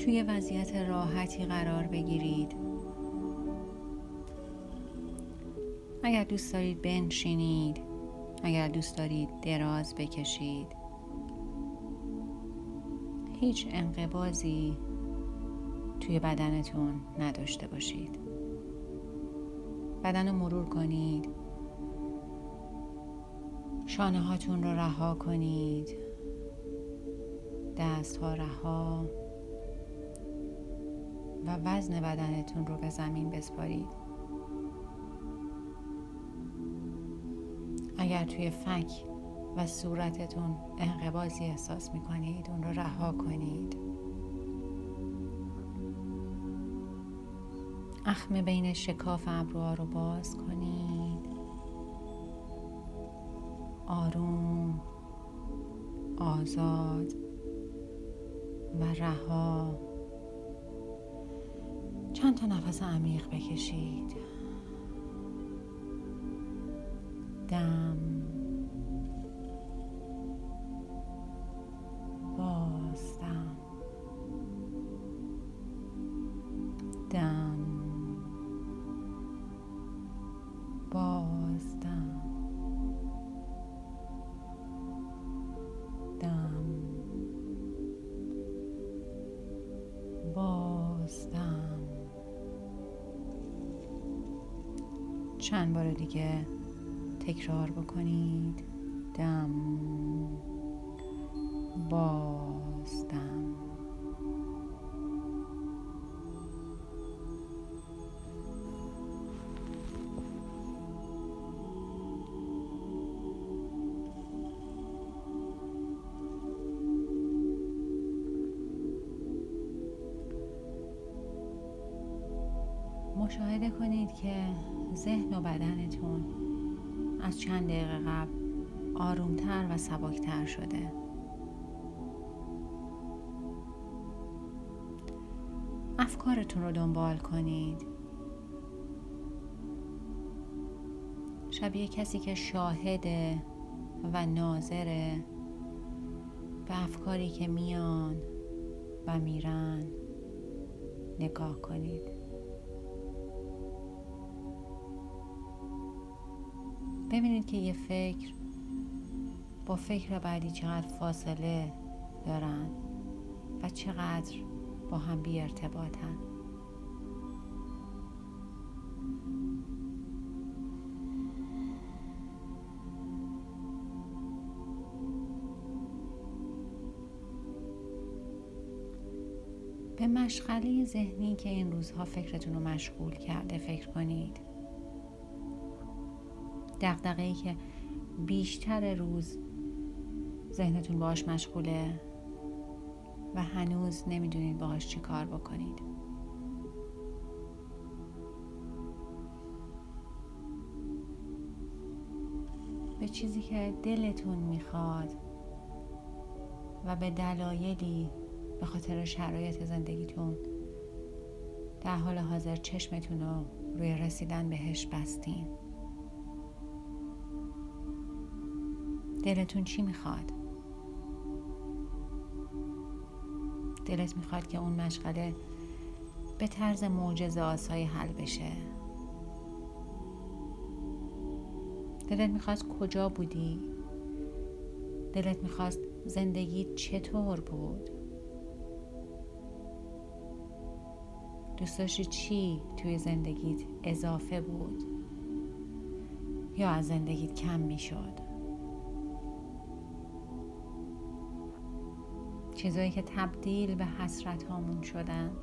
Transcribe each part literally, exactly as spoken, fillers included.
توی وضعیت راحتی قرار بگیرید. اگر دوست دارید بنشینید، اگر دوست دارید دراز بکشید، هیچ انقباضی توی بدنتون نداشته باشید. بدن رو مرور کنید، شانه هاتون رو رها کنید، دست ها رها و وزن بدنتون رو به زمین بسپارید. اگر توی فک و صورتتون انقباضی احساس میکنید، اون رو رها کنید. اخم بین شکاف ابروها رو باز کنید. آروم، آزاد و رها. چند تا نفس عمیق بکشید. دم، باز دم، دم، باز دم، دم، باز دم. چند بار دیگه تکرار بکنید. دم، باز دم. مشاهده کنید که ذهن و بدنتون از چند دقیقه قبل آرومتر و سبکتر شده. افکارتون رو دنبال کنید. شبیه کسی که شاهده و ناظره به افکاری که میان و میرن نگاه کنید. ببینید که یه فکر با فکر بعدی چقدر فاصله دارن و چقدر با هم بی ارتباطن. به مشغله ذهنی که این روزها فکرتون رو مشغول کرده فکر کنید. دغدغه‌ای که بیشتر روز ذهنتون باهاش مشغوله و هنوز نمیدونید باهاش چی کار بکنید. به چیزی که دلتون میخواد و به دلایلی به خاطر شرایط زندگیتون در حال حاضر چشمتون رو روی رسیدن بهش بستین. دلتون چی میخواد؟ دلت میخواد که اون مشغله به طرز معجزه آسایی حل بشه. دلت میخواست کجا بودی؟ دلت میخواست زندگیت چطور بود؟ دوست داشتی چی توی زندگیت اضافه بود یا از زندگیت کم میشد؟ چیزایی که تبدیل به حسرت هامون شدن،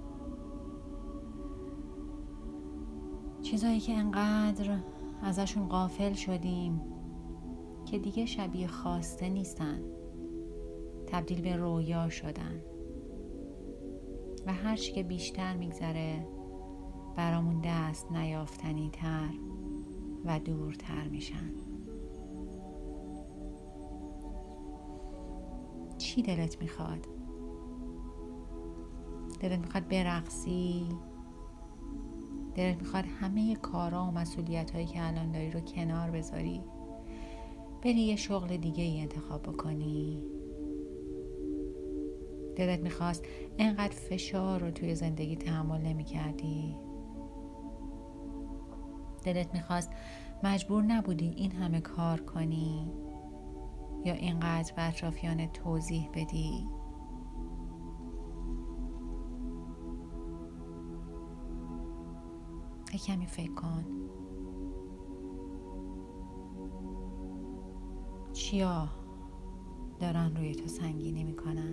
چیزایی که انقدر ازشون غافل شدیم که دیگه شبیه خواسته نیستن، تبدیل به رویا شدن و هر چی که بیشتر میگذره برامون دست نیافتنی تر و دورتر میشن. چی دلت میخواد؟ دلت میخواد برقصی؟ دلت میخواد همه کارا و مسئولیت هایی که الان داری رو کنار بذاری، بری یه شغل دیگه ای انتخاب بکنی؟ دلت میخواست اینقدر فشار رو توی زندگی تحمل نمی کردی؟ دلت میخواست مجبور نبودی این همه کار کنی یا اینقدر به اطرافیان توضیح بدی؟ یک کمی فکر کن. چیا دارن روی تو سنگینی میکنن؟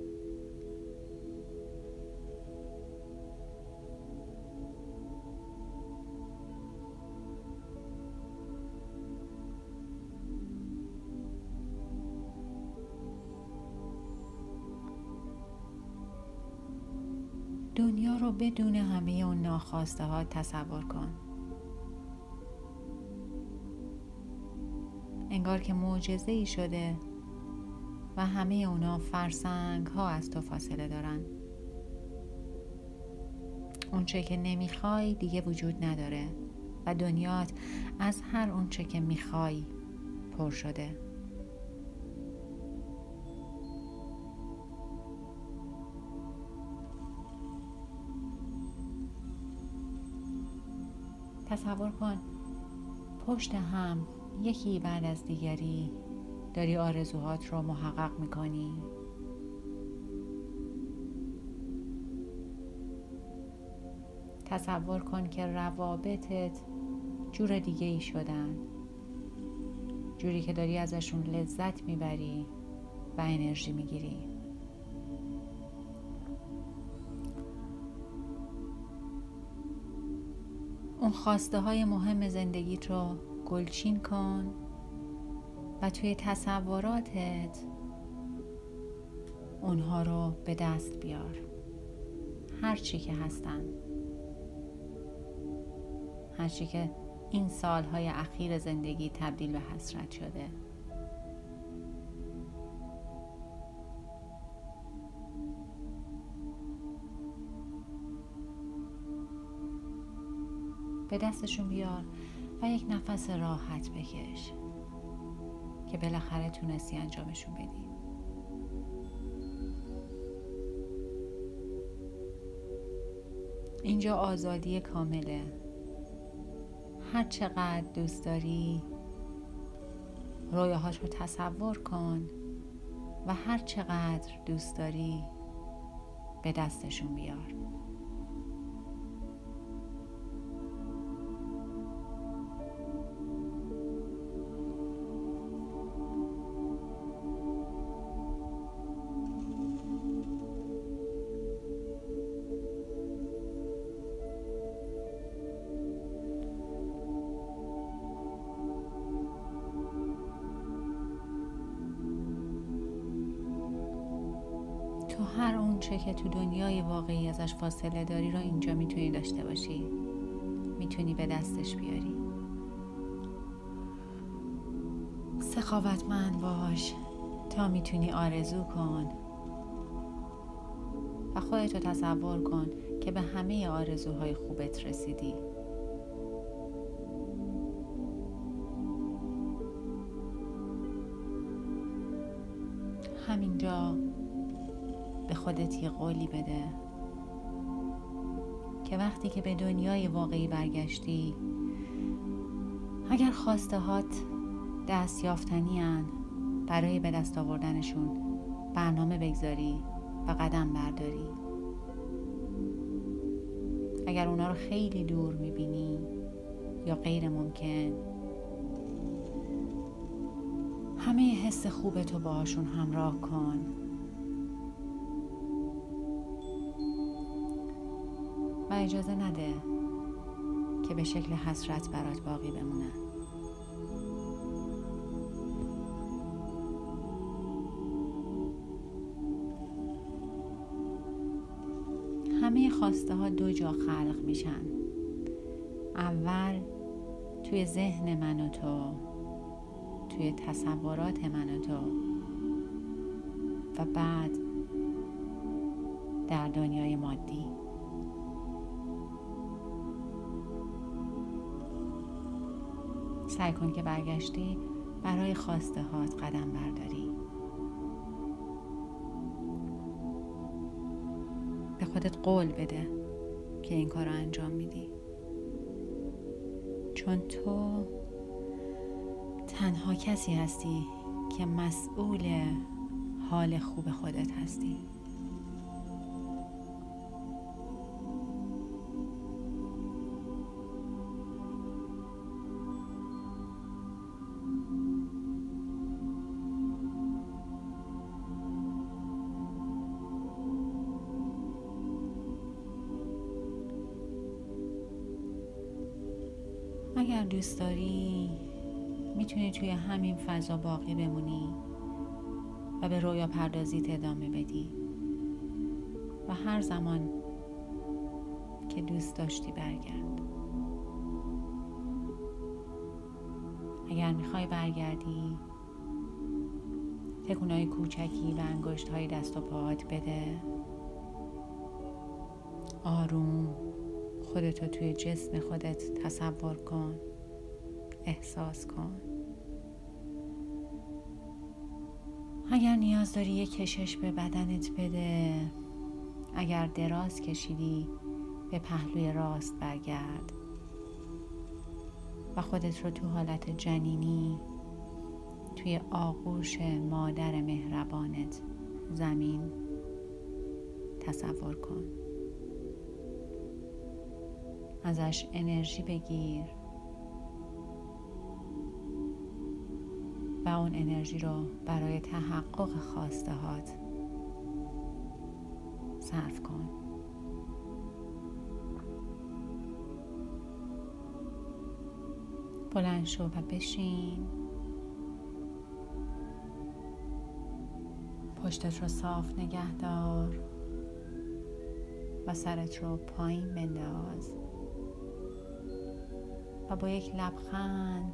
دنیا رو بدون همه اون ناخواسته ها تصور کن. انگار که معجزه ای شده و همه اونا فرسنگ ها از تو فاصله دارن. اون چه که نمیخوای دیگه وجود نداره و دنیات از هر اون چه که میخوای پر شده. تصور کن پشت هم یکی بعد از دیگری داری آرزوهات رو محقق میکنی. تصور کن که روابطت جور دیگه ای شدن، جوری که داری ازشون لذت میبری و انرژی میگیری. اون خواسته های مهم زندگیت رو گلچین کن و توی تصوراتت اونها رو به دست بیار، هر چی که هستن، هر چی که این سالهای اخیر زندگی تبدیل به حسرت شده. به دستشون بیار و یک نفس راحت بکش که بالاخره تونستی انجامشون بدی. اینجا آزادی کامله. هر چقدر دوست داری رویاهات رو تصور کن و هر چقدر دوست داری به دستشون بیار. تو هر اون چه که تو دنیای واقعی ازش فاصله داری رو اینجا میتونی داشته باشی، میتونی به دستش بیاری. سخاوتمند باش تا میتونی آرزو کن و خودتو تصور کن که به همه آرزوهای خوبت رسیدی. همینجا به خودت یه قولی بده که وقتی که به دنیای واقعی برگشتی، اگر خواسته هات دست یافتنی هن، برای به دست آوردنشون برنامه بگذاری و قدم برداری. اگر اونا رو خیلی دور میبینی یا غیر ممکن، همه حس خوبتو باهاشون همراه کن و اجازه نده که به شکل حسرت برات باقی بمونن. همه خواسته ها دو جا خلق میشن. اول توی ذهن من و تو، توی تصورات من و تو، و بعد در دنیای مادی. سعی کن که برگشتی برای خواسته هات قدم برداری. خودت قول بده که این کار رو انجام میدی، چون تو تنها کسی هستی که مسئول حال خوب خودت هستی. اگر دوست داری میتونی توی همین فضا باقی بمونی و به رویا پردازیت ادامه بدی و هر زمان که دوست داشتی برگرد. اگر میخوای برگردی تکونای کوچکی به انگشت‌های دست و پاهات بده. آروم خودتو توی جسم خودت تصور کن، احساس کن. اگر نیاز داری یک کشش به بدنت بده. اگر دراز کشیدی به پهلوی راست برگرد و خودت رو تو حالت جنینی توی آغوش مادر مهربانت زمین تصور کن. ازش انرژی بگیر و اون انرژی رو برای تحقق خواسته هات صرف کن. بلند شو و بشین. پشتت رو صاف نگه دار و سرت رو پایین بنداز و با یک لبخند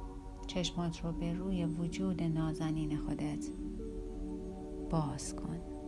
چشمات رو به روی وجود نازنین خودت باز کن.